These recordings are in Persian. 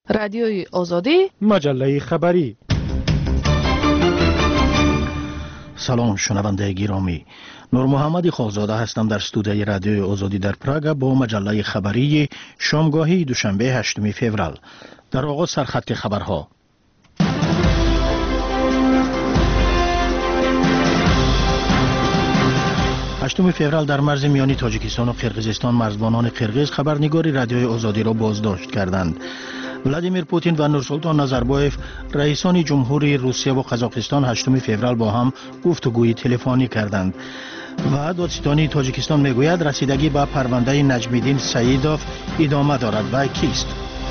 رادیوی آزادی، مجله خبری. سلام شنونده گرامی، نور محمد خاکزاده هستم در استودیوی رادیوی آزادی در پراگ با مجله خبری شامگاهی دوشنبه 8 فوریه. در آغاز سرخط خبرها. هشتم فوریه در مرز میانی تاجیکستان و قرقیزستان مرزبانان قرقیز خبرنگاری رادیوی آزادی را بازداشت کردند. ولادیمیر پوتین و نورسولطان نظربایف رئیسان جمهوری روسیه و قزاقستان 8 فوریه با هم گفتگوی تلفنی کردند. و دادستانی تاجیکستان میگوید رسیدگی به پرونده نجمیدین سعیدوف ادامه دارد و کیست؟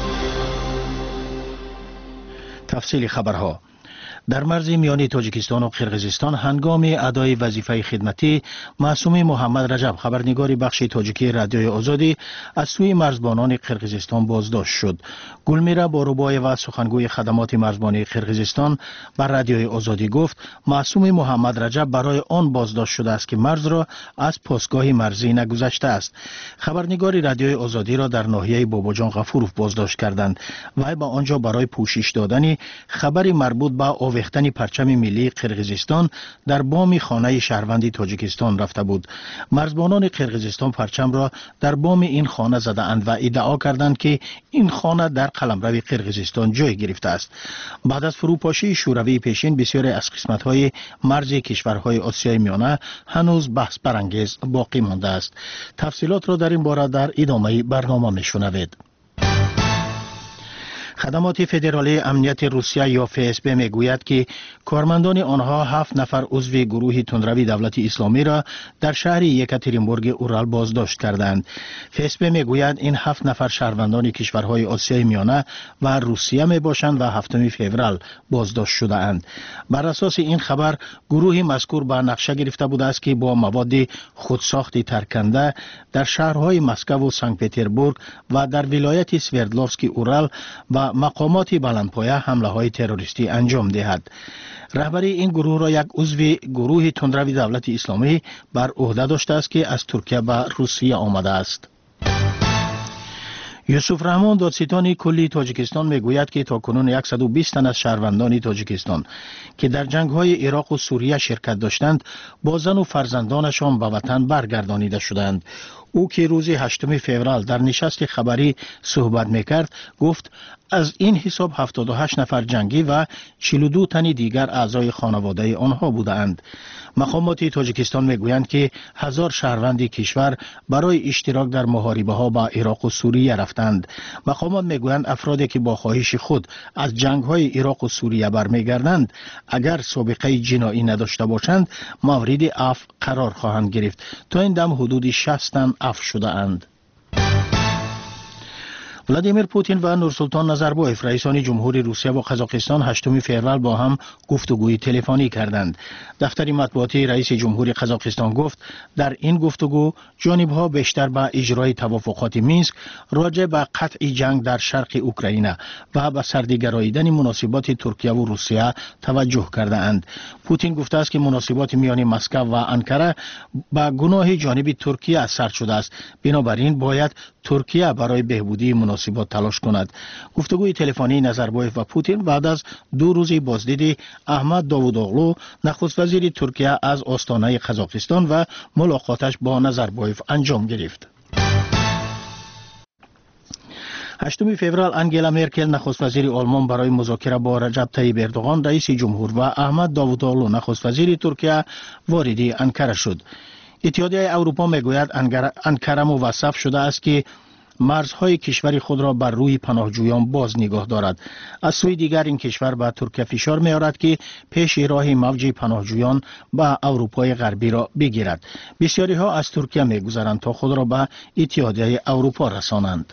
تفصیل خبرها. در مرز میانی تاجیکستان و قرقیزستان هنگام ادای وظیفه خدمتی معصوم محمد رجب خبرنگار بخش تاجیکی رادیوی آزادی از سوی مرزبانان قرقیزستان بازداشت شد. گلمیرا باروبای و سخنگوی خدمات مرزبانی قرقیزستان بر رادیوی آزادی گفت معصوم محمد رجب برای آن بازداشت شده است که مرز را از پاسگاه مرزی نگذشته است. خبرنگار رادیوی آزادی را در ناحیه باباجان غفوروف بازداشت کردند و به آنجا برای پوشش دادن خبری مربوط به آویختن پرچم ملی قرقیزستان در بام خانه شهروندی تاجیکستان رفته بود. مرزبانان قرقیزستان پرچم را در بام این خانه زده اند و ادعا کردند که این خانه در قلمرو قرقیزستان جای گرفته است. بعد از فروپاشی شوروی پیشین بسیاری از قسمت‌های مرز کشورهای آسیای میانه هنوز بحث برانگیز باقی مانده است. تفصیلات را در این باره در ادامه برنامه میشنوید. خدمات فدرالی امنیت روسیه یا FSB میگوید که کارمندان آنها 7 نفر عضو گروه تندروی دولت اسلامی را در شهر یکاترینبورگ اورال بازداشت کردند. FSB میگوید این 7 نفر شهروندان کشورهای آسیای میانه و روسیه میباشند و 7 فوریه بازداشت شده اند. بر اساس این خبر گروه مذکور به نقشه گرفته بوده است که با مواد خودساخت ترکنده در شهرهای مسکو و سنت پترزبورگ و در ولایت سوردلوفسک اورال و مقامات بلندپایه حمله های تروریستی انجام دهد. رهبری این گروه را یک عضو گروه تندروی دولت اسلامی بر عهده داشته است که از ترکیه به روسیه آمده است. یوسف رحمان دادستان کلی تاجیکستان میگوید که تاکنون 120 تن از شهروندان تاجیکستان که در جنگ‌های عراق و سوریه شرکت داشتند با زن و فرزندانشان به وطن برگردانیده شدند. او که روز 8 فوریه در نشست خبری صحبت میکرد گفت از این حساب 78 نفر جنگی و 42 تن دیگر اعضای خانواده آنها بودند. مقامات تاجیکستان میگویند که 1000 شهروند کشور برای اشتراک در محاربه‌ها با عراق و سوریه رفتند. مقامات میگویند افرادی که با خواهش خود از جنگ‌های عراق و سوریه برمیگردند اگر سابقه جنایی نداشته باشند مورد عفو قرار خواهند گرفت. تا این دم حدود 60 تن عفو شده اند. ولادیمیر پوتین و نورسولطان نظربایف رئیسان جمهوری روسیه و قزاقستان 8 فوریه با هم گفتگوی تلفنی کردند. دفتر مطبوعاتی رئیس جمهوری قزاقستان گفت در این گفتگو جانب‌ها بیشتر به اجرای توافقات مینسک راجع به قطع جنگ در شرق اوکراین و به سردگراییدن مناسبات ترکیه و روسیه توجه کرده اند. پوتین گفته است که مناسبات میان مسکو و انکره به گناه جانب ترکیه سرد شده است. بنابراین باید ترکیه برای بهبودی مناسبات تلاش کند. گفتگوی تلفنی نظربایف و پوتین بعد از 2 روز بازدید احمد داوودوغلو نخست وزیر ترکیه از آستانه قزاقستان و ملاقاتش با نظربایف انجام گرفت. 8 فوریه انگلا مرکل نخست وزیر آلمان برای مذاکره با رجب طیب اردوغان رئیس جمهور و احمد داوودوغلو نخست وزیر ترکیه وارد انکره شد. اتحادیه اروپا میگوید انکره موظف شده است که مرزهای کشور خود را بر روی پناهجویان باز نگاه دارد. از سوی دیگر این کشور به ترکیه فشار می‌آورد که پیش راه موج پناهجویان به اروپای غربی را بگیرد. بسیاری ها از ترکیه می‌گذرند تا خود را به اتحادیه اروپا رسانند.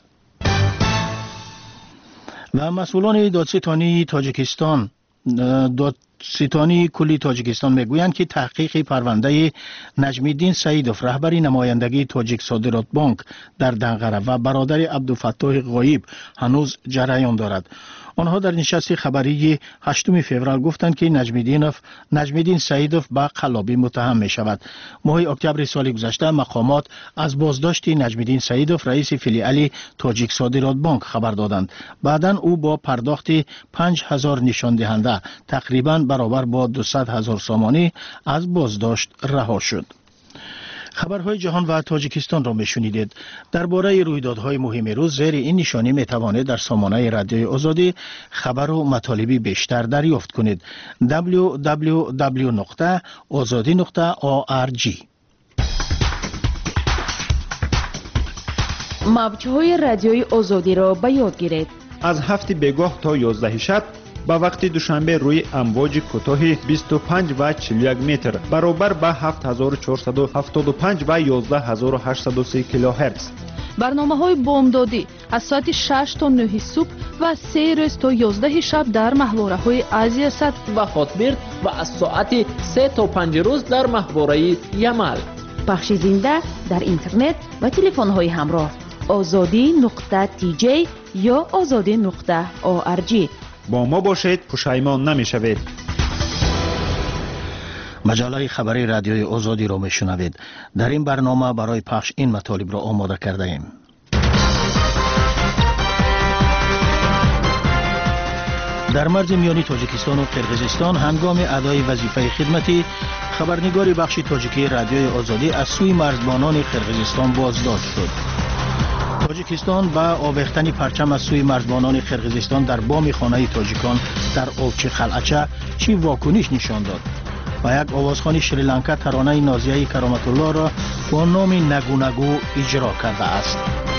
و مسئولان دادستانی تاجیکستان ستانی کلی تاجیکستان میگویند که تحقیق پرونده نجمیدین سعیدوف رهبر نمایندگی تاجیک صادرات بانک در دنقره و برادر عبدالفتاح غایب هنوز جریان دارد. آنها در نشست خبری 8 فوریه گفتند که نجمیدین سعیدوف به قلابی متهم می شود. ماه اکتبر سال گذشته مقامات از بازداشت نجمیدین سعیدوف رئیس فیلیال تاجیک صادرات بانک خبر دادند. بعداً او با پرداخت 5000 نشان دهنده تقریباً برابر با 200,000 سامانی از بازداشت رها شد. خبرهای جهان و تاجیکستان را میشنیدید. درباره رویدادهای مهم روز زیر این نشانی میتوانید در سامانه رادیوی آزادی خبر و مطالبی بیشتر دریافت کنید. www.azadi.org. موجهای رادیوی آزادی را به یاد گیرید. از 7 بگاه تا 11 شب با وقت دوشنبه روی امواج کوتاه 25 و 41 متر برابر به 7475 و 11803 کیلوهرتز. برنامه‌های بامدادی از ساعت 6 تا 9 صبح و 3 روز تا 11 شب در ماهواره‌های آسیا صد و خاطبرد و از ساعت 3 تا 5 روز در ماهواره یمل. پخش زنده در اینترنت و تلفن‌های همراه azadi.tj یا azadi.org. با ما باشید، پشیمان نمی‌شوید. مجله خبری رادیوی آزادی را میشنوید. در این برنامه برای پخش این مطالب را آماده کرده ایم. در مرز میانی تاجیکستان و قرقیزستان هنگام ادای وظیفه خدمتی خبرنگار بخش تاجیکی رادیوی آزادی از سوی مرزبانان قرقیزستان بازداشت شد. تاجیکستان با آویختن پرچم از سوی مرزبانان قرقیزستان در بام خانه تاجیکان در اوچی قلعه چی واکنش نشان داد؟ و یک آوازخوان شریلانکا ترانه نازیه کرامت الله را با نام نگو نگو اجرا کرده است.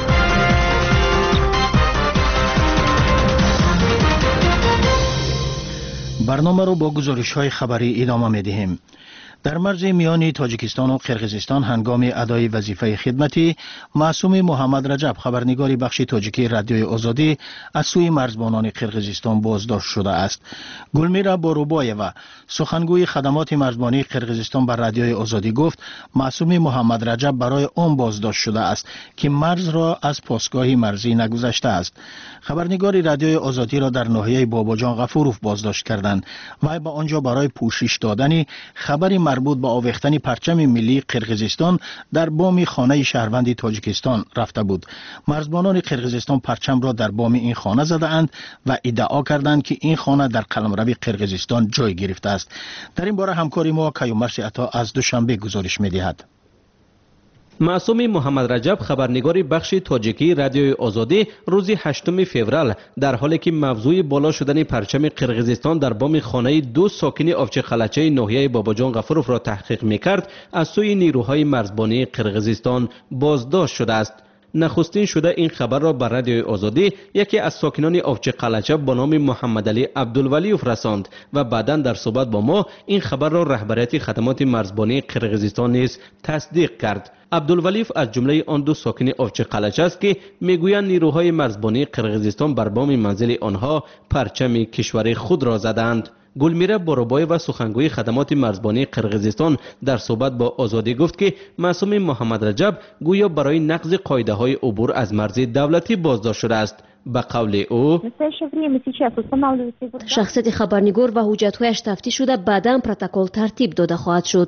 برنامه را با گزارش‌های خبری ادامه می‌دهیم. در مرز میانی تاجیکستان و قرقیزستان هنگام ادای وظیفه خدمتی معصوم محمد رجب خبرنگار بخش تاجیکی رادیوی آزادی از سوی مرزبانان قرقیزستان بازداشت شده است. گلمیرا باروبایوا سخنگوی خدمات مرزبانی قرقیزستان بر رادیوی آزادی گفت معصوم محمد رجب برای آن بازداشت شده است که مرز را از پاسگاه مرزی نگذشته است. خبرنگار رادیوی آزادی را در ناحیه باباجان غفوروف بازداشت کردند و به آنجا برای پوشش دادن خبری مربوط به آویختن پرچم ملی قرقیزستان در بام خانه شهروند تاجیکستان رفته بود. مرزبانان قرقیزستان پرچم را در بام این خانه زده اند و ادعا کردند که این خانه در قلمرو قرقیزستان جای گرفته است. در این باره همکاری ما کیومرث عطا از دوشنبه گزارش می‌دهد. معصوم محمد رجب خبرنگار بخش تاجیکی رادیوی آزادی روز 8 فوریه در حالی که موضوع بالا شدن پرچم قرقیزستان در بام خانه 2 ساکن اوچی قلعه ناحیه باباجان غفوروف را تحقیق می‌کرد از سوی نیروهای مرزبانی قرقیزستان بازداشت شده است. نخستین شده این خبر را بر رادیوی آزادی یکی از ساکنان اوچی قلعه با نام محمد علی عبدالولیوف رساند و بعداً در صحبت با ما این خبر را رهبریت خدمات مرزبانی قرقیزستان نیز تصدیق کرد. عبدالولیف از جمله آن 2 ساکن اوچی قلعه است که میگویند نیروهای مرزبانی قرقیزستان بر بام منزل آنها پرچم کشور خود را زدند. گلمیرا باروبای و سخنگوی خدمات مرزبانی قرقیزستان در صحبت با آزادی گفت که معصوم محمد رجب گویا برای نقض قاعده‌های عبور از مرز دولتی بازداشت شده است. به قول او شخصیت خبرنگار و حجت‌هایش تفتیش شده بعداً پروتکل ترتیب داده خواهد شد.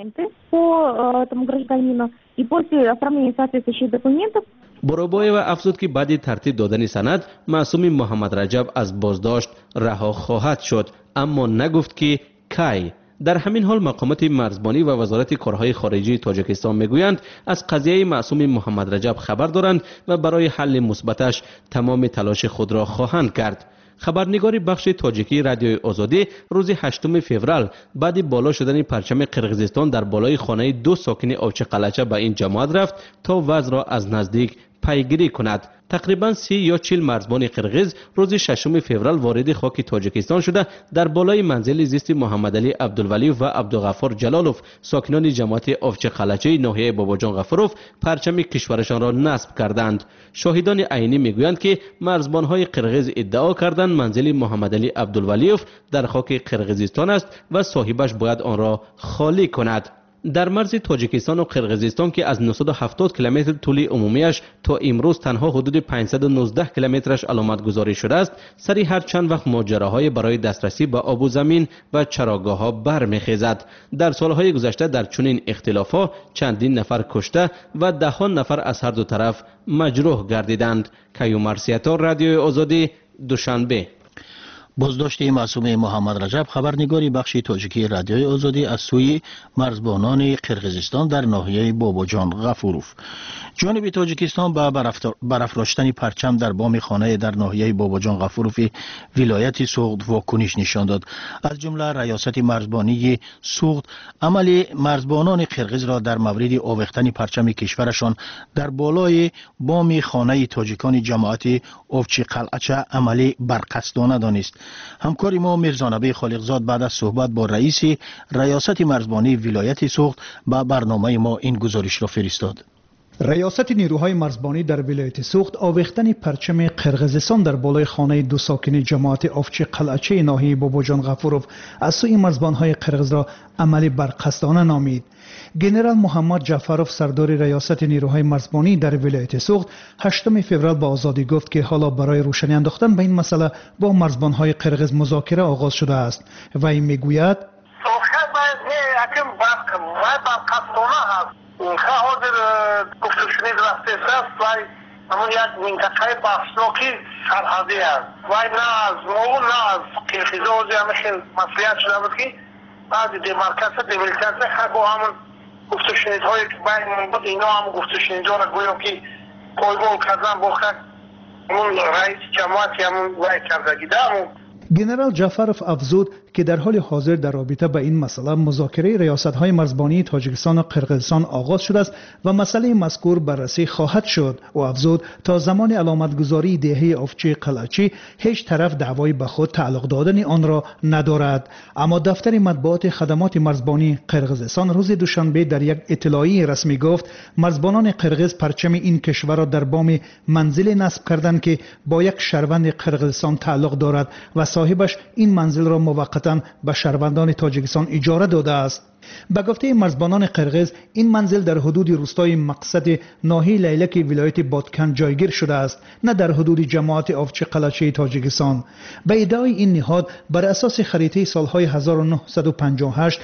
باروبای و افزود که بعد ترتیب دادن سند معصوم محمد رجب از بازداشت رها خواهد شد، اما نگفت که کی. در همین حال مقامات مرزبانی و وزارت کارهای خارجی تاجیکستان میگویند از قضیه معصوم محمد رجب خبر دارند و برای حل مثبتش تمام تلاش خود را خواهند کرد. خبرنگار بخش تاجیکی رادیوی آزادی روز 8 فوریه بعد بالا شدن پرچم قرقیزستان در بالای خانه 2 ساکن اوچی قلعه به این جماعت رفت تا وضع را از نزدیک پیگیری کند. تقریبا 30 یا 40 مرزبان قرغیز روز 6 فوریه وارد خاک تاجیکستان شده در بالای منزل زیست محمد علی عبدالولیف و عبدالغفار جلالوف ساکنان جماعت آفچه قلعچه ناحیه باباجان غفوروف پرچم کشورشان را نصب کردند. شاهدان عینی میگویند که مرزبان‌های قرغیز ادعا کردند منزل محمد علی عبدالولیف در خاک قرغیزستان است و صاحبش باید آن را خالی کند. در مرز تاجیکستان و قرغیزستان که از 970 کیلومتر طول عمومیش تا امروز تنها حدود 519 کیلومترش علامت گذاری شده است، سری هر چند وقت ماجراهای برای دسترسی به آب و زمین و چراگاه‌ها برمیخیزد. در سالهای گذشته در چنین اختلافات چندین نفر کشته و دهان نفر از هر دو طرف مجروح گردیدند. کیومرسیتا رادیوی آزادی، دوشنبه. بازداشت معصوم محمد رجب خبرنگاری بخش تاجیکی رادیوی آزادی از سوی مرزبانان قرغیزستان در ناحیه باباجان غفوروف. جانب تاجیکستان با برافراشتن پرچم در بام خانه در ناحیه باباجان غفوروف ولایت سوخت واکنش نشان داد. از جمله ریاست مرزبانی سوخت عمل مرزبانان قرغیز را در مورد آویختن پرچم کشورشان در بالای بام خانه تاجیکان جماعت آفچه قلعچه عملی برقصدانه دانست. همکار ما میرزانبی خالقزاد بعد از صحبت با رئیس ریاست مرزبانی ولایت سوخت با برنامه ما این گزارش را فرستاد. ریاست نیروهای مرزبانی در ولایت سوخت آویختن پرچم قرغیزستان در بالای خانه دو ساکن جماعت آفچه قلعچه ناحیه باباجان غفوروف از سوی مرزبانهای قرغیز را عملی برقصدانه نامید. گنرال محمد جعفروف سردار ریاست نیروهای مرزبانی در ولایت سوخت 8 فوریه با آزادی گفت که حالا برای روشنی انداختن به این مسئله با مرزبانهای قرغیز مذاکره آغاز شده است. و این میگوید حاضر گفتگوشنید رفته است و همون یک منطقه بحثناکی سرحدی است و نه از ما و نه از قرغیزا همشین مسئولیت شده بود که بعد دیمارکاس با همون گفتگوشنیدهایی که بین بود اینا هم گفتگوشنیدها را گویا که پایگاه کردن با خود همون رئیس جماعتی همون وای کردگی همون. گنرال جعفروف افزود که در حال حاضر در رابطه با این مسئله مذاکره ریاست‌های مرزبانی تاجیکستان و قرغیزستان آغاز شده است و مسئله مذکور بررسی خواهد شد. و افزود تا زمان علامتگذاری دهه آفچه قلعچی هیچ طرف دعوای به خود تعلق دادن آن را ندارد. اما دفتر مطبوعات خدمات مرزبانی قرغیزستان روز دوشنبه در یک اطلاعیه رسمی گفت مرزبانان قرغیز پرچم این کشور را در بام منزل نصب کردند که با یک شهروند قرغیزستان تعلق دارد و صاحبش این منزل را موقتا به شهروندان تاجیکستان اجاره داده است. به گفته مرزبانان قرغیز این منزل در حدود روستای مقصد ناحیه لیلک ولایت بادکن جایگیر شده است، نه در حدود جماعت آفچه قلعچه تاجیکستان. به ادعای این نهاد بر اساس خریطه سالهای 1958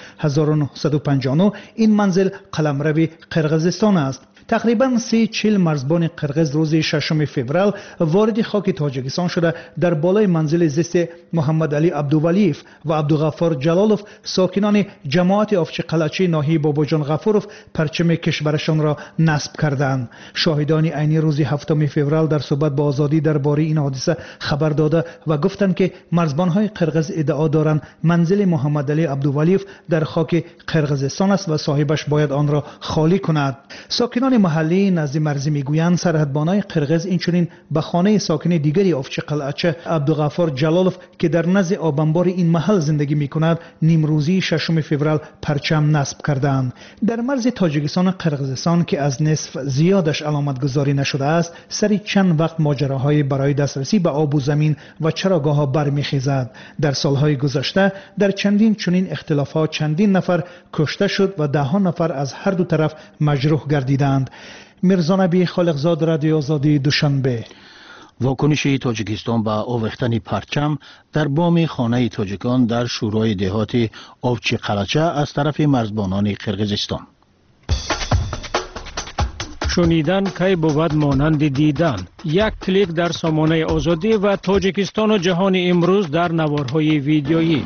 1959 این منزل قلمرو قرغیزستان است. تقریباً 40 مرزبان قرغیز روز 6 فوریه وارد خاک تاجیکستان شده در بالای منزل زیست محمد علی عبدالولیف و عبدالغفار جلالوف ساکنان جماعت آفچه قلعچه ناحیه باباجان غفوروف پرچم کشورشان را نصب کردند. شاهدان عینی روز 7 فوریه در صحبت با آزادی درباره این حادثه خبر داده و گفتند که مرزبانهای قرغیز ادعا دارند منزل محمد علی عبدالولیف در خاک قرغیزستان است و صاحبش باید آن را خالی کند. ساکنان محلی نزد مرزی میگویند سرحدبانای قرغیز اینچنین به خانه ساکن دیگری آفچه قلعچه عبدالغفار جلالوف که در نزد آبانبار این محل زندگی میکند نیمروزی 6 فوریه پرچم نصب کردند. در مرز تاجیکستان و قرغیزستان که از نصف زیادش علامت گذاری نشده است سری چند وقت ماجراهای برای دسترسی به آب و زمین و چراگاه‌ها برمیخیزد. در سالهای گذشته در چندین چنین اختلافات چندین نفر کشته شد و دهان نفر از هر دو طرف مجروح گردیدند. میرزانبی خالقزاد رادیو آزادی، دوشنبه. واکنش تاجیکستان به آویختن پرچم در بام خانه تاجیکان در شورای دهات آفچه قلعچه از طرف مرزبانان قرغیزستان. شنیدن کی بود مانند دیدن. یک کلیک در سامانه آزادی و تاجیکستان و جهان امروز در نوارهای ویدیویی.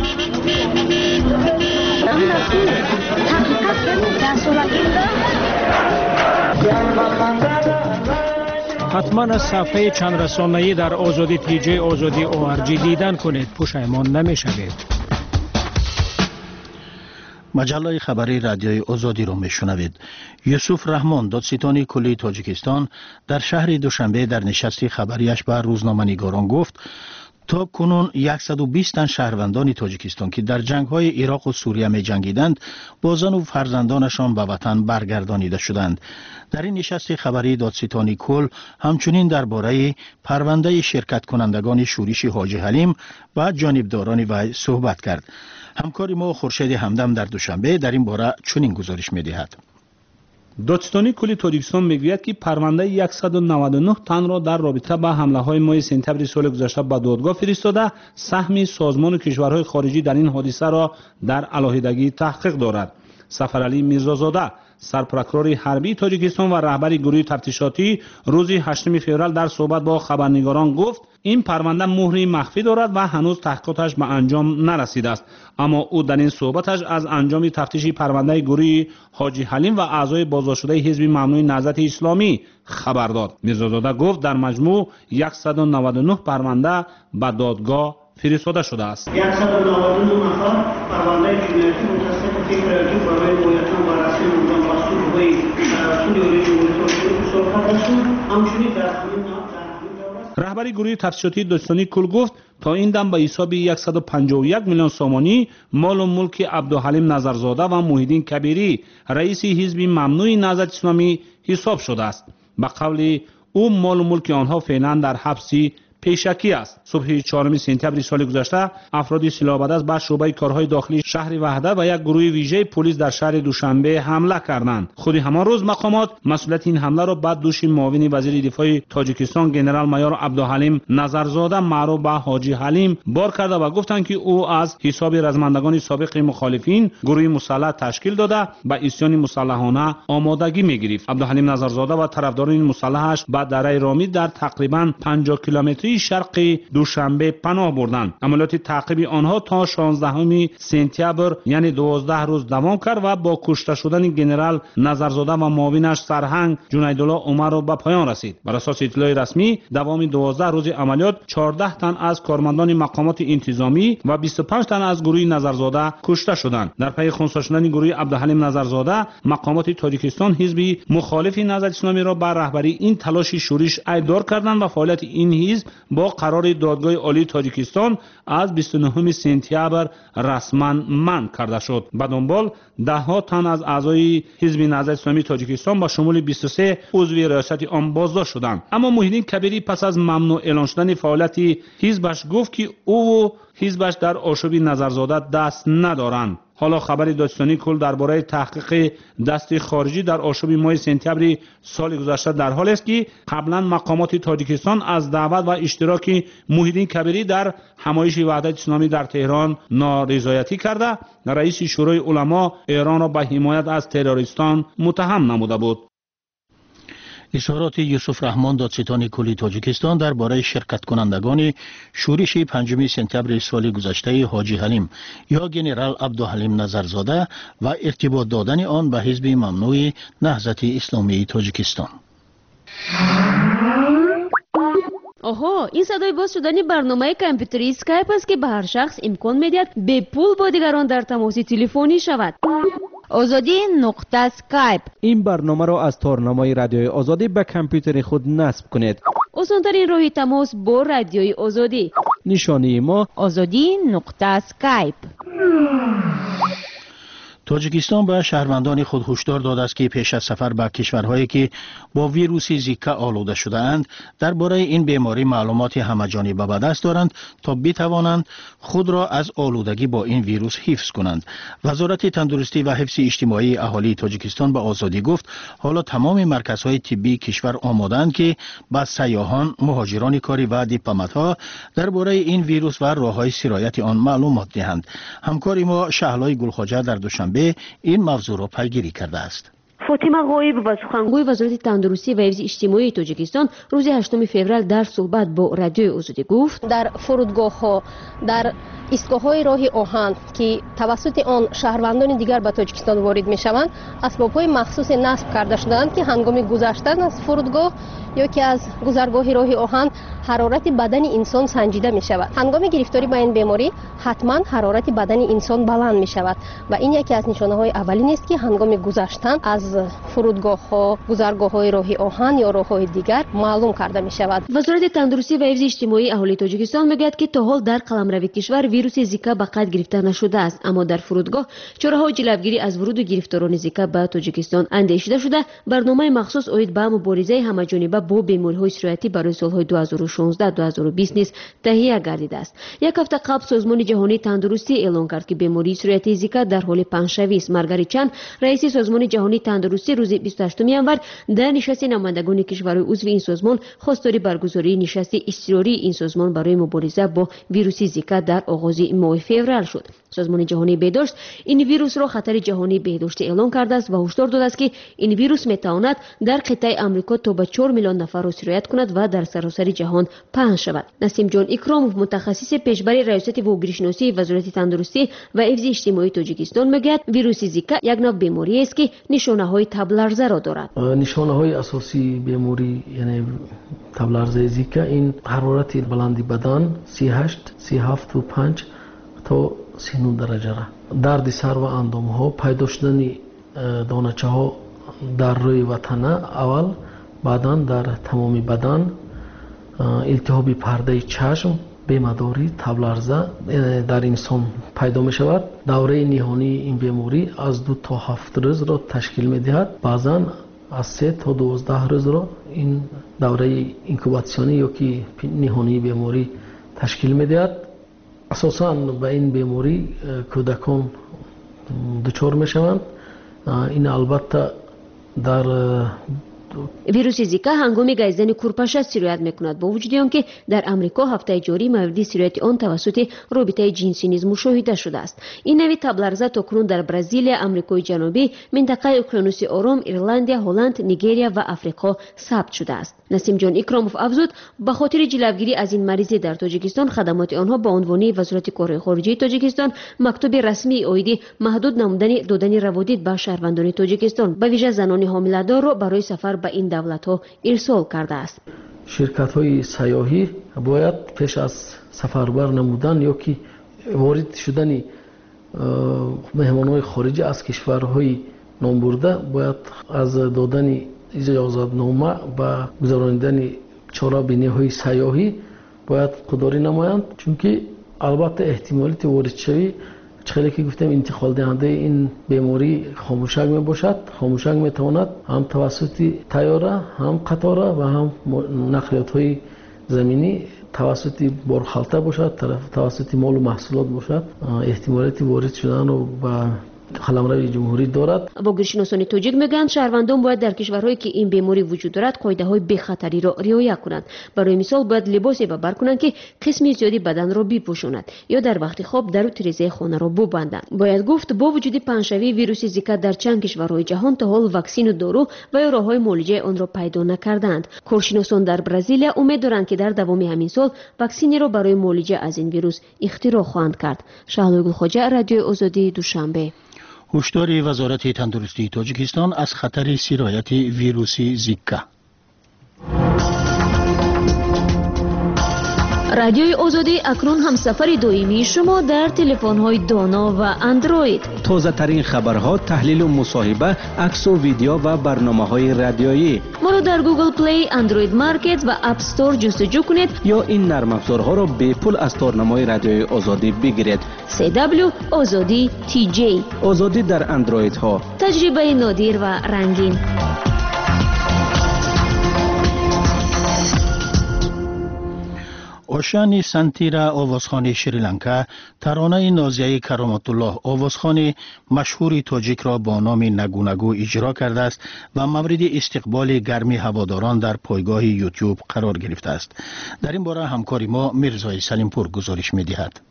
حتما از صفحه چند رسانه‌ای در آزادی تیجه آزادی ORG دیدن کنید، پشیمان نمی شوید. مجله خبری رادیوی آزادی را میشنوید. یوسف رحمان دادستان کلی تاجیکستان در شهر دوشنبه در نشست خبریش به روزنامه‌نگاران گفت تا کنون 120 تن شهروندان تاجیکستان که در جنگ‌های عراق و سوریه می جنگیدند با زن و فرزندانشان به وطن برگردانیده شدند. در این نشست خبری دادستان کل همچنین درباره پرونده شرکت کنندگان شورش حاجی حلیم و جانبداران وی صحبت کرد. همکار ما خورشید همدم در دوشنبه در این باره چنین گزارش می‌دهد. دادستانی کلی تاجیکستان میگوید که پرونده 199 تن را در رابطه با حمله‌های ماه سپتامبر سال گذشته به دادگاه فرستاده، سهم سازمان کشورهای خارجی در این حادثه را در علیحدگی تحقیق دارد. سفرعلی میرزازاده سرپرکرور حربی تاجیکستان و رهبر گروه تفتیشاتی روز 8 فوریه در صحبت با خبرنگاران گفت این پرونده مهری مخفی دارد و هنوز تحقیقاتش به انجام نرسیده است، اما او در این صحبتش از انجام تفتیش پرونده گروه حاجی حلیم و اعضای بازداشت شده حزب ممنوع نهضت اسلامی خبر داد. میرزازاده گفت در مجموع 199 پرونده به دادگاه فرستاده شده است. 199 نفر پرونده جنایتی متصل به فکر برای مویتان و رسمی اونجا مسئول به سوی جمهوری صحبت شد. همچنین در رهبری گروه تفتیشاتی دادستانی کل گفت تا این دم به حساب 151 میلیون سومانی مال و ملک عبدالحلیم نظرزاده و محیدین کبیری رئیس حزب ممنوع نهضت اسلامی حساب شده است. به قول او مال و ملک آنها فعلا در حبسی پیشکی است. صبح 4 سپتامبر سال گذشته افراد سلاح‌بدست به شعبه کارهای داخلی شهر وحده و یک گروه ویژه پلیس در شهر دوشنبه حمله کردند. خود همان روز مقامات مسئولیت این حمله را به دوش معاون وزیر دفاع تاجیکستان ژنرال مایور عبدالحلیم نظرزاده معروف به حاجی حلیم بار کرده و گفتند که او از حساب رزمندگان سابق مخالفین گروه مسلح تشکیل داده به عصیان مسلحانه آمادگی می‌گرفت. عبدالحلیم نظرزاده و طرفداران مسلحش به دره رامی در تقریباً 50 کیلومتری شرق دوشنبه پناه بردند. عملیات تعقیبی آنها تا 16 سپتامبر یعنی 12 روز دوام کرد و با کشته شدن ژنرال نظرزاده و معاونش سرهنگ جنیدالله عمر را به پایان رسید. بر اساس اطلاع رسمی دوام 12 روز عملیات 14 تن از کارمندان مقامات انتظامی و 25 تن از گروه نظرزاده کشته شدند. در پی خنثی شدن گروه عبدالحلیم نظرزاده مقامات تاجیکستان حزب مخالف نهضت اسلامی را بر رهبری این تلاش شورش ایدار کردند و فعالیت این حزب با قرار دادگاه عالی تاجیکستان از 29 سپتامبر رسما منع کرده شد. به دنبال ده ها تن از اعضای حزب نهضت اسلامی تاجیکستان با شمول 23 عضو ریاست آن بازداشت شدند. اما محیدین کبیری پس از ممنوع اعلان شدن فعالیت حزبش گفت که او و حزبش در آشوب نظرزاده دست ندارند. حالا خبر دادستانی کل درباره تحقیق دست خارجی در آشوب ماه سپتامبر سال گذشته در حال است که قبلا مقامات تاجیکستان از دعوت و اشتراک محیدین کبیری در همایش وحدت اسلامی در تهران نارضایتی کرده رئیس شورای علما ایران را به حمایت از تروریستان متهم نموده بود. اظهارات یوسف رحمان دادستان کلی تاجیکستان درباره شرکت کنندگان شورش 5 سپتامبر سال گذشته حاجی حلیم یا ژنرال عبدالحلیم نظرزاده و ارتباط دادن آن به حزب ممنوع نهضت اسلامی تاجیکستان. آها، این صدای باز شدن برنامه کامپیوتری اسکایپ است که به هر شخص امکان میدهد به پول با دیگران در تماس تلفنی شود. آزادی نقطه اسکایپ. این برنامه را از تارنمای رادیوی آزادی به کامپیوتر خود نصب کنید. آسان‌ترین راه تماس با رادیوی آزادی. نشانی ما آزادی نقطه اسکایپ. تاجیکستان به شهروندان خود هشدار داده است که پیش از سفر به کشورهایی که با ویروس زیکا آلوده شده اند درباره این بیماری معلومات همه‌جانبه به دست دارند تا بتوانند خود را از آلودگی با این ویروس حفظ کنند. وزارت تندرستی و حفظ اجتماعی اهالی تاجیکستان به آزادی گفت حالا تمام مرکزهای طبی کشور آماده‌اند که به سیاحان، مهاجران کاری و دیپلمات‌ها درباره این ویروس و راه‌های سرایت آن معلومات دهند. همکار ما شهلای گلخواجه در دوشنبه این موضوع را پیگیری کرده است. فاطمه غایب و سخنگوی وزارت تندرستی و حفظ اجتماعی تاجیکستان روز 8 فوریه در صحبت با رادیوی آزادی گفت در فرودگاه‌ها، در ایستگاه‌های راه آهن که توسط آن شهروندان دیگر به تاجیکستان وارد می‌شوند، اسباب‌های مخصوص نصب کرده شده‌اند که هنگام گذشتن از فرودگاه یا که از گذرگاه راه آهن حرارت بدن انسان سنجیده می‌شود. هنگام گرفتاری به این بیماری حتما حرارت بدن انسان بلند می‌شود و این یکی از نشانه‌های اولین است که هنگام گذشتن از فرودگاه‌ها، گذرگاه‌های راه آهن یا راه‌های دیگر معلوم کرده می‌شود. وزارت تندرستی و حفظ اجتماعی اهالی تاجیکستان میگوید که تا حال در قلمرو کشور ویروس زیکا به قید گرفته نشده است، اما در فرودگاه چاره‌های جلوگیری از ورود گرفتاران زیکا به تاجیکستان اندیشیده شده. برنامه مخصوص اوید به مبارزه همه‌جانبه با بیماری‌های سرایتی برای سال‌های 2016-2020 نیز تهیه گردیده است. یک هفته قبل سازمان جهانی تندرستی اعلام کرد که بیماری سرایتی زیکا در حال پنه‌شوی است. مارگارت چان، رئیس سازمان جهانی تندرستی، روز 28 ینور در نشست نمایندگان کشورهای عضو این سازمان خواستار برگزاری نشست اضطراری این سازمان برای مبارزه با ویروس زیکا در آغاز ماه فوریه شد. سازمان جهانی بهداشت این ویروس را خطر جهانی بهداشت اعلام کرده است و هشدار داده است که این ویروس میتواند در قطعه آمریکا تا به 4 میلیون نفر را سرایت کند و در سراسر جهان پخش شود. نسیم جان اکراموف، متخصص پیشبری ریاست وبگیری‌شناسی وزارت تندرستی و حفظ اجتماعی تاجیکستان میگوید ویروس زیکا یک نوع بیماری است که نشانه‌های تب لرزه را دارد. نشانه‌های اساسی بیماری یعنی تب لرزه زیکا این حرارت بلند بدن 38 37 و 5 تا 39 درجه را، درد سر و اندام‌ها، پیدا شدن دانه‌چه‌ها در روی و تنه اول، بعداً در تمام بدن، التهاب پرده چشم، بیمداری، تب لرزه در انسان پیدا می شود. دوره نهانی این بیماری از 2 تا 7 روز را تشکیل می دهد. بعضاً از 3 تا 12 روز را این دوره اینکوباسیونی یا که نهانی بیماری تشکیل می دهد. اساساً به این بیماری کودکان دچار می شوند. این البته در ویروس زیکا هنگام گزیدن کورپاش سرایت میکند، با وجود آنکه در امریکا هفته جاری مورد سرایت آن توسط رابطه جنسی نیز مشاهده شده است. این نوع تب لرزه تاکنون در برزیل، آمریکای جنوبی، منطقه اقیانوس آرام، ایرلند، هلند، نیگریا و آفریقا ثبت شده است. نسیم جان اکراموف افزود به خاطر جلوگیری از این مریض در تاجیکستان خدمات آنها با عنوان وزارت کار خارجه تاجیکستان مکتوب رسمی اویدی محدود نمودن دادن روادید به شهروندان تاجیکستان به ویژه زنان حامله‌دار را برای سفر به این دولت‌ها ارسال کرده است. شرکت‌های سیاحی باید پیش از سفربر نمودن یا که وارد شدن مهمان‌های خارجی از کشورهای نامبرده باید از دادن اجازتنامه و گذراندن چاره‌بینی‌های سیاحی باید خودداری نمایند، چون که البته احتمالیت وارد شوی چخیلی که گفتم انتقال دهنده این بیماری خاموشک می باشد. خاموشک می تواند هم توسط طیاره، هم قطاره و هم نقلیات های زمینی توسط بارخالته باشد، توسط مال و محصولات باشد. احتمالیت وارد شدن و به قلمرو جمهوری دارد. واگیرشناسان تاجیک میگن شهروندان باید در کشورهایی که این بیماری وجود دارد قاعده های بی خطری را رعایت کنند. برای مثال باید لباسی به بر کنند که قسمی زیادی بدن را بپوشاند یا در وقت خواب در تریزه خانه را ببندند. باید گفت با وجود پنه‌شوی ویروس زیکا در چند کشورهای جهان تا حال واکسن و دارو و یا راههای معالجه آن را پیدا نکردند. کارشناسان در برزیل امید دارند که در دوام همین سال واکسنی را برای معالجه از این ویروس اختراع خواهند کرد. شهلا گلخواجه، رادیوی آزادی، دوشنبه. هشدار وزارت تندرستی تاجیکستان از خطر سرایت ویروس زیکا. رادیوی آزادی اکنون همسفر دائمی شما در تلفن‌های دانا و اندروید. تازه ترین خبرها، تحلیل و مصاحبه، عکس و ویدیو و برنامه‌های رادیویی. ما را در گوگل پلی، اندروید مارکت و اپ استور جستجو کنید یا این نرم افزارها را به پول از تارنمای رادیوی آزادی بگیرید. CW آزادی TJ. آزادی در اندروید ها. تجربه نادر و رنگین. اوشانی سنتیرا آوازخوان شریلانکا ترانه نازیه کرامت الله آوازخوان مشهور تاجیک را با نام نگو نگو اجرا کرده است و مورد استقبال گرمی هواداران در پایگاه یوتیوب قرار گرفته است. در این باره همکاری ما میرزای سلیمپور گزارش می‌دهد.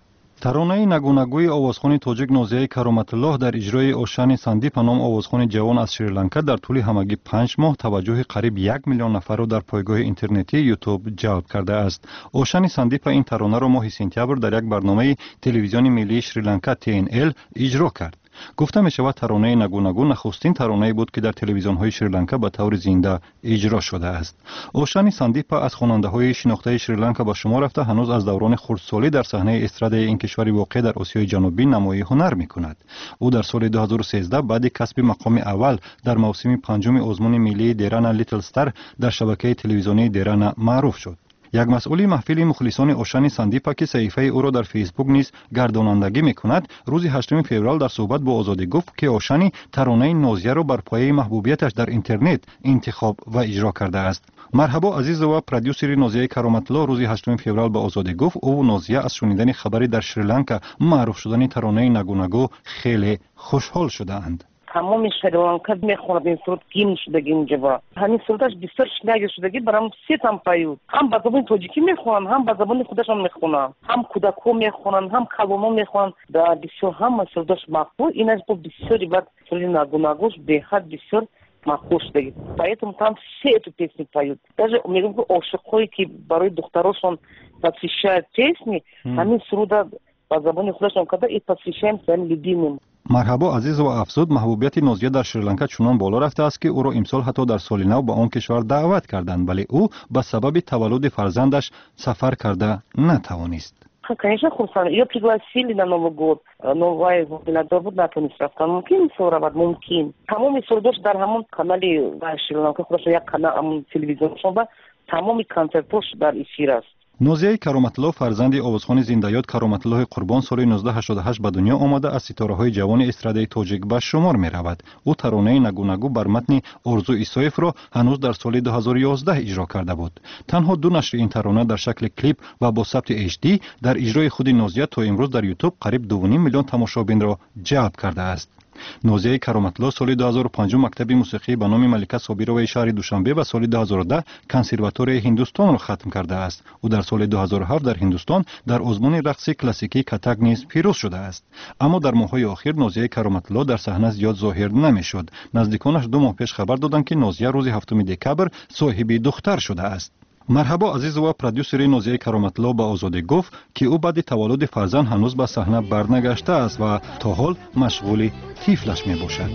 ترانه نگونگوی آوازخوان تاجیک نازیه کرامتالله در اجرای اوشانی ساندیپ نام آوازخوان جوان از شریلانکا در طول همگی 5 ماه توجه قریب 1 میلیون نفر را در پایگاه اینترنتی یوتیوب جلب کرده است. اوشانی ساندیپ این ترانه را ماه سپتامبر در یک برنامه تلویزیونی ملی شریلانکا TNL اجرا کرد. گفته می شود ترانه نگونگو نخستین ترانه بود که در تلویزیون های شریلانکا به طور زنده اجرا شده است. اوشانی ساندیپ از خواننده های شناخته شریلانکا به شمار رفته هنوز از دوران خردسالی در صحنه استراد این کشور واقع در آسیای جنوبی نمایی هنر می کند. او در سال 2013 بعد کسب مقام اول در موسم پنجم آزمون ملی دیران لیتل استار در شبکه تلویزیونی دیران معروف شد. یک مسئول محفل مخلصان اوشانی ساندیپ که صحیفه او را در فیسبوک نیز گردانندگی میکند روز 8 فوریه در صحبت با آزادی گفت که اوشانی ترانه نازیه را بر پایه محبوبیتش در اینترنت انتخاب و اجرا کرده است. مرحبا عزیز و پرودیوسر نازیه کرامتالله روز 8 فوریه به آزادی گفت او نازیه از شنیدن خبری در شریلانکا معروف شدن ترانه نگونگو خیلی خوشحال شده‌اند. تمام شریلانکا میخواند این صورت گیم شدگی اینجا همین صورتش بسیار شناگی شدگی برام سه تام پایود هم با زبان تاجیکی میخوان هم با زبان خودش هم میخوانن هم کودکو میخوانن هم کلمه میخوان در بسیار هم صورتش مقبول اینش با بسیاری بعد سری نگونگوش بهت بسیار مقبول شدگی поэтому там все эту песню поют даже میگم که عاشقایی که برای دختراشون посвящают песни همین سرودا با زبان خودش هم کدا і посвящаем своим любимым. مرحبا عزیز و افزود محبوبیت نازیه در شریلانکا چنان بالا رفته است که او را امسال حتی در سال نو به آن کشور دعوت کردند ولی او به سبب تولد فرزندش سفر کرده نتوانست. Конечно, Хурсан, ее пригласили на Новый год. Новая год на Тунисовка. Мумкин сорават, мумкин. Тамоми сурдош дар ҳамон канали ва Шри-Ланка худаш як канал ҳамон телевизион шоба тамоми концертош дар эфир аст. نازیه کرامتالله فرزند آوازخوان زنده‌یاد کرامتالله قربان سال 1988 به دنیا آمده از ستاره‌های جوان استراده تاجیک به شمار می‌رود. او ترانه نگونگو بر متن آرزو ایسایف را هنوز در سال 2011 اجرا کرده بود. تنها 2 نشر این ترانه در شکل کلیپ و با ثبت HD در اجرای خود نازیه تا امروز در یوتیوب قریب 2.5 میلیون تماشابین را جلب کرده است. نازیه کرامتالله سال 2005 مکتب موسیقی به نام ملکه صابرova شهر دوشنبه و سال 2010 کنسرواتوری هندوستان را ختم کرده است. او در سال 2007 در هندوستان در آزمون رقص کلاسیکی کتک نیز پیروز شده است. اما در ماه‌های اخیر نازیه کرامتالله در صحنه زیاد ظاهر نمی‌شد. نزدیکانش 2 ماه پیش خبر دادند که نازیه روز 7 دکبر صاحب دختر شده است. مرحبا عزیز و پرودیوسر نازیه کرامتالله به آزادی گفت که او بعد تولد فرزند هنوز به صحنه برنگشته است و تا حال مشغول طفلش می باشد.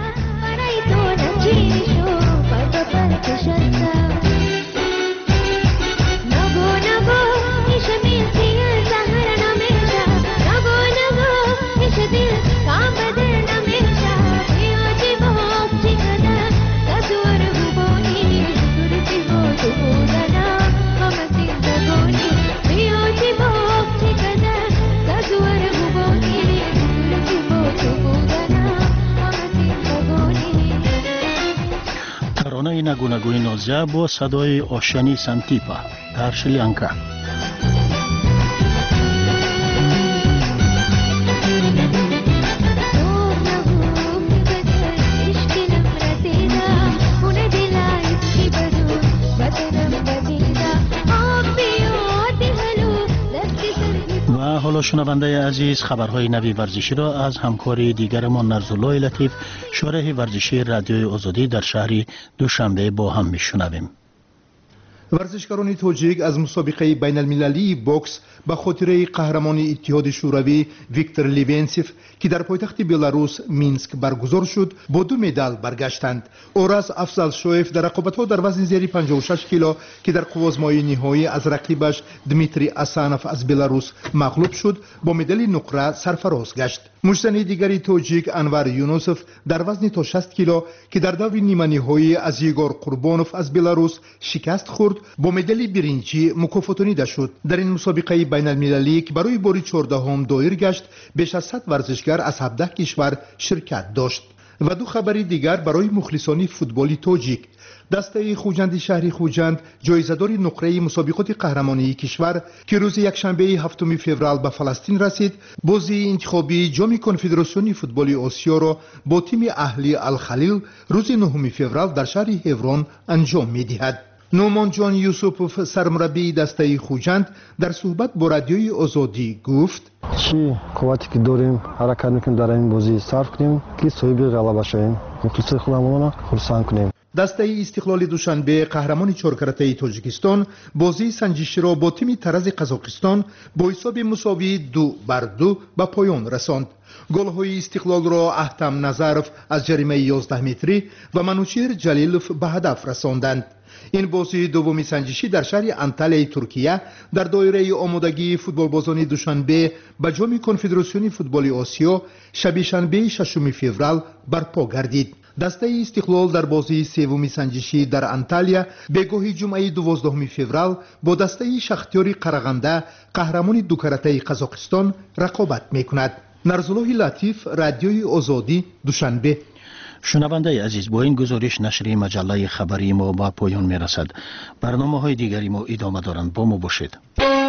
ترانه نگونگوی نازیه با صدای اوشانی ساندیپ در شریلانکا. و حالا شنونده عزیز خبرهای نوی ورزشی را از همکاری دیگرمان نرزالله لطیف شارح ورزشی رادیوی آزادی در شهر دوشنبه با هم میشنویم. ورزشکاران تاجیک از مسابقه بین المللی بوکس به خاطر قهرمان اتحاد شوروی ویکتور لیونسیف که در پایتخت بلاروس مینسک برگزار شد با 2 مدال برگشتند. اورس افضل شویف در رقابت‌ها در وزن زیر 56 کیلو که در قوزمای نهایی از رقیبش دمیتری اسانوف از بلاروس مغلوب شد با مدال نقره سرفراز گشت. مجتمع دیگری تاجیک انور یونوسف در وزن تا 60 کیلو که در دور نیمه نهایی از یگور قربانوف از بلاروس شکست خورد با مدال برنجی مکافاتانیده شد. در این مسابقه بین المللی که برای بار 14 دایر گشت بیش از 100 ورزشگر از 17 کشور شرکت داشت. و 2 خبر دیگر برای مخلصان فوتبال تاجیک. دسته خوجند شهر خوجند جایزه‌دار نقره مسابقات قهرمانی کشور که روز یکشنبه 7 فوریه به فلسطین رسید بازی انتخابی جام کنفدراسیون فوتبال آسیا را با تیم اهلی الخلیل روز 9 فوریه در شهر هورون انجام می‌دهد. نومانجان یوسوپوف سرمربی دسته خوجند در صحبت با رادیوی آزادی گفت چی قوتی که داریم حرکت میکنیم در این بازی صرف کنیم که صاحب غلبه شویم مخلص خودمون خرسان کنیم. دسته استقلال دوشنبه قهرمان چهارکارته تاجیکستان بازی سنجشی را با تیم ترز قزاقستان با حساب مساوی 2-2 به پایان رساند. گل‌های استقلال را احتم نظرف از جریمه 11 متری و منوچهر جلیلوف به هدف رساندند. این بازی دومی سنجشی در شهر انتالیای ترکیه در دایره آمادگی فوتبالبازان دوشنبه به جام کنفدراسیون فوتبال آسیا شب شنبه 6 فوریه برپا گردید. دسته استقلال در بازی سومی سنجشی در انتالیا به گاه جمعه 12 فوریه با دسته شختیار قرغنده قهرمان دو کرته قزاقستان رقابت میکند. نرزالله لطیف، رادیوی آزادی، دوشنبه. شنونده عزیز، با این گزارش نشر مجله خبری ما به پایان میرسد. برنامه‌های دیگری ما ادامه دارند. با ما باشید.